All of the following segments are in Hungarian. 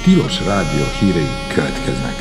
Tilos Rádió hírei következnek.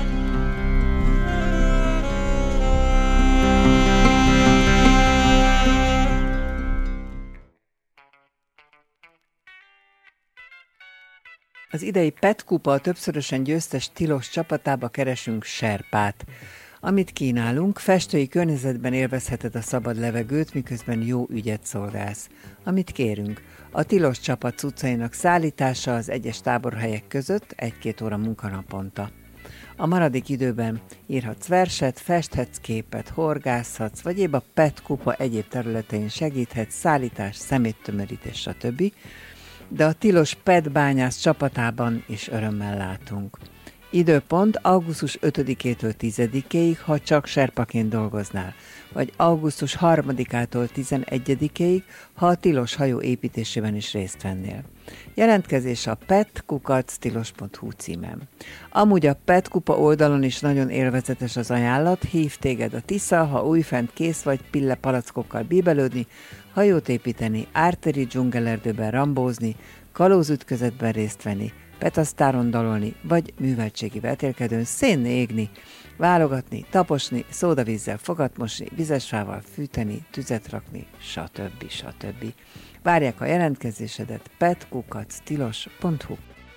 Az idei PET kupa többszörösen győztes Tilos csapatába keresünk serpát. Amit kínálunk, festői környezetben élvezheted a szabad levegőt, miközben jó ügyet szolgálsz. Amit kérünk, a Tilos csapat cuccainak szállítása az egyes táborhelyek között 1-2 óra munkanaponta. A maradék időben írhatsz verset, festhetsz képet, horgászhatsz, vagy épp a PET kupa egyéb területein segíthetsz, szállítás, szeméttömörítés, stb., de a Tilos PET bányász csapatában is örömmel látunk. Időpont augusztus 5-től 10-ig, ha csak serpaként dolgoznál, vagy augusztus 3-től 11-ig, ha a Tilos hajó építésében is részt vennél. Jelentkezés a pet@tilos.hu címen. Amúgy a PET kupa oldalon is nagyon élvezetes az ajánlat, hív téged a Tisza, ha újfent kész vagy pille palackokkal bíbelődni, hajót építeni, árteri dzsungelerdőben rambózni, kalózütközetben részt venni, petasztáron dalolni, vagy műveltségi vetélkedőn szénné égni, válogatni, taposni, szódavízzel fogatmosni, vizesfával fűteni, tüzet rakni, stb. Várják a jelentkezésedet pet@tilos.hu.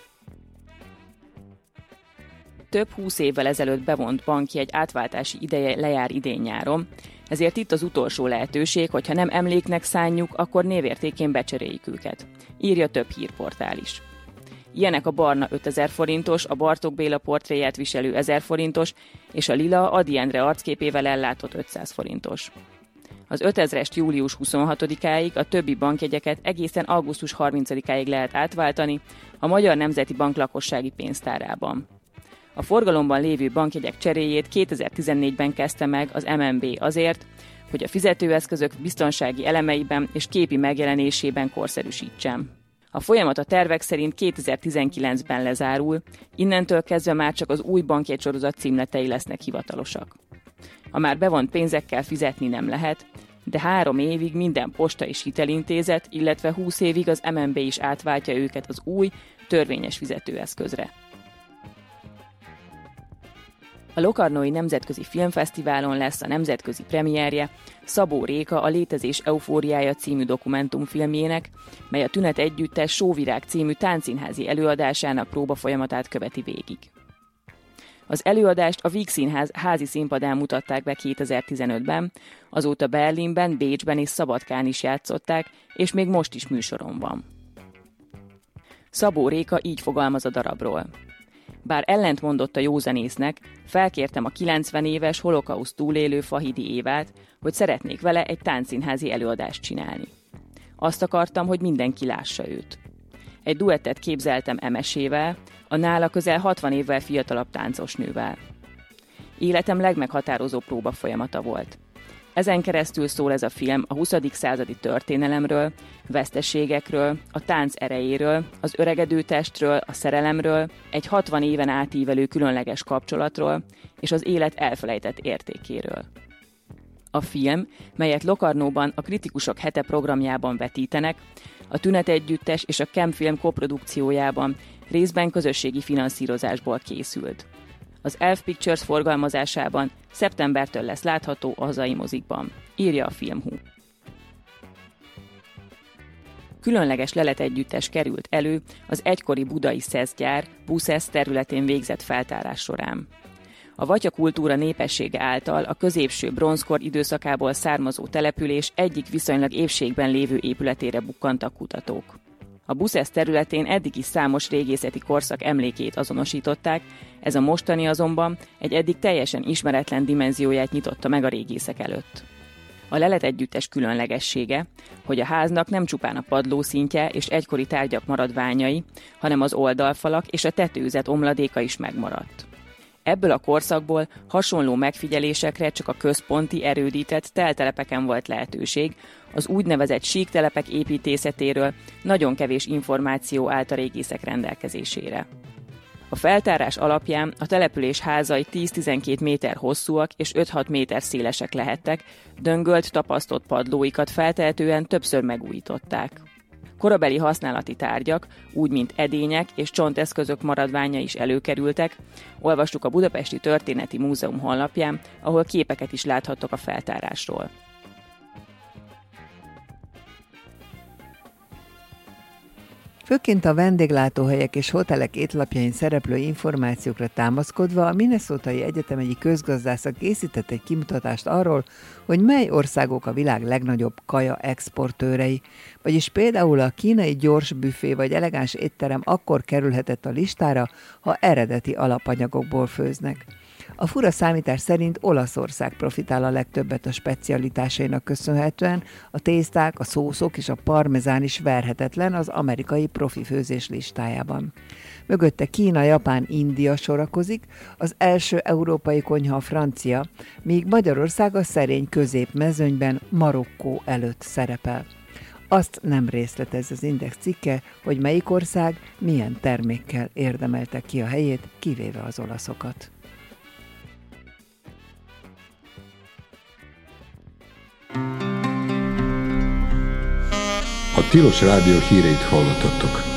Több 20 évvel ezelőtt bevont bankjegy átváltási ideje lejár idén-nyáron, ezért itt az utolsó lehetőség, hogyha nem emléknek szánjuk, akkor névértékén becseréljük őket. Írja több hírportál is. Ilyenek a barna 5000 forintos, a Bartók Béla portréját viselő 1000 forintos, és a lila Ady Endre arcképével ellátott 500 forintos. Az 5000-est július 26-áig, a többi bankjegyeket egészen augusztus 30-áig lehet átváltani a Magyar Nemzeti Bank lakossági pénztárában. A forgalomban lévő bankjegyek cseréjét 2014-ben kezdte meg az MNB azért, hogy a fizetőeszközök biztonsági elemeiben és képi megjelenésében korszerűsítsen. A folyamat a tervek szerint 2019-ben lezárul, innentől kezdve már csak az új bankjegysorozat címletei lesznek hivatalosak. A már bevont pénzekkel fizetni nem lehet, de 3 évig minden posta és hitelintézet, illetve 20 évig az MNB is átváltja őket az új, törvényes fizetőeszközre. A Locarnói Nemzetközi Filmfesztiválon lesz a nemzetközi premierje Szabó Réka a Létezés eufóriája című dokumentumfilmjének, mely a Tünet Együttes Sóvirág című táncszínházi előadásának próbafolyamatát követi végig. Az előadást a Víg Színház házi színpadán mutatták be 2015-ben, azóta Berlinben, Bécsben és Szabadkán is játszották, és még most is műsoron van. Szabó Réka így fogalmaz a darabról. Bár ellentmondott a józanésznek, felkértem a 90 éves holokauszt túlélő Fahidi Évát, hogy szeretnék vele egy táncszínházi előadást csinálni. Azt akartam, hogy mindenki lássa őt. Egy duettet képzeltem Emesével, a nála közel 60 évvel fiatalabb táncosnővel. Életem legmeghatározó próbafolyamata volt. Ezen keresztül szól ez a film a 20. századi történelemről, veszteségekről, a tánc erejéről, az öregedő testről, a szerelemről, egy 60 éven átívelő különleges kapcsolatról és az élet elfelejtett értékéről. A film, melyet Locarnóban a Kritikusok hete programjában vetítenek, a Tünet Együttes és a Chemfilm koprodukciójában részben közösségi finanszírozásból készült. Az Elf Pictures forgalmazásában szeptembertől lesz látható a hazai mozikban, írja a Filmhu. Különleges leletegyüttes került elő az egykori budai szeszgyár Buszesz területén végzett feltárás során. A vatyakultúra népessége által a középső bronzkor időszakából származó település egyik viszonylag épségben lévő épületére bukkantak kutatók. A Buszesz területén eddig is számos régészeti korszak emlékét azonosították, ez a mostani azonban egy eddig teljesen ismeretlen dimenzióját nyitotta meg a régészek előtt. A leletegyüttes különlegessége, hogy a háznak nem csupán a padlószintje és egykori tárgyak maradványai, hanem az oldalfalak és a tetőzet omladéka is megmaradt. Ebből a korszakból hasonló megfigyelésekre csak a központi erődített teltelepeken volt lehetőség, az úgynevezett síktelepek építészetéről nagyon kevés információ állt a régészek rendelkezésére. A feltárás alapján a település házai 10-12 méter hosszúak és 5-6 méter szélesek lehettek, döngölt, tapasztott padlóikat feltehetően többször megújították. Korabeli használati tárgyak, úgy mint edények és csonteszközök maradványa is előkerültek. Olvastuk a Budapesti Történeti Múzeum honlapján, ahol képeket is láthattok a feltárásról. Főként a vendéglátóhelyek és hotelek étlapjain szereplő információkra támaszkodva a Minnesotai Egyetem egyik közgazdásza készített egy kimutatást arról, hogy mely országok a világ legnagyobb kaja exportőrei, vagyis például a kínai gyors büfé vagy elegáns étterem akkor kerülhetett a listára, ha eredeti alapanyagokból főznek. A fura számítás szerint Olaszország profitál a legtöbbet a specialitásainak köszönhetően, a tészták, a szószok és a parmezán is verhetetlen az amerikai profi főzés listájában. Mögötte Kína, Japán, India sorakozik, az első európai konyha a francia, míg Magyarország a szerény középmezőnyben Marokkó előtt szerepel. Azt nem részletez az Index cikke, hogy melyik ország milyen termékkel érdemelte ki a helyét, kivéve az olaszokat. A Tilos Rádió híreit hallottattok.